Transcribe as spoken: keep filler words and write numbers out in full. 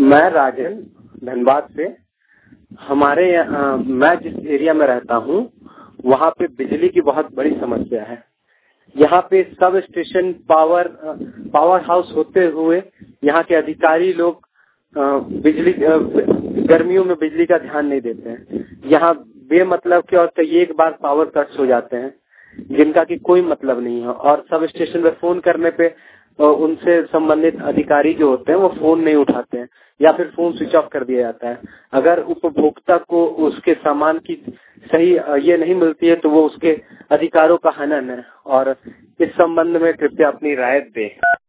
मैं राजन धनबाद से। हमारे यहाँ, मैं जिस एरिया में रहता हूँ वहाँ पे बिजली की बहुत बड़ी समस्या है। यहाँ पे sub station power power house होते हुए यहाँ के अधिकारी लोग बिजली गर्मियों में बिजली का ध्यान नहीं देते हैं। यहाँ बेमतलब के और कई एक बार पावर कट्स हो जाते हैं जिनका कि कोई मतलब नहीं है, और सब स्टेशन पे फोन करने पे उनसे संबंधित अधिकारी जो होते हैं वो फोन नहीं उठाते हैं या फिर फोन स्विच ऑफ कर दिया जाता है। अगर उपभोक्ता को उसके सामान की सही ये नहीं मिलती है तो वो उसके अधिकारों का हनन है, और इस संबंध में कृपया अपनी राय दें।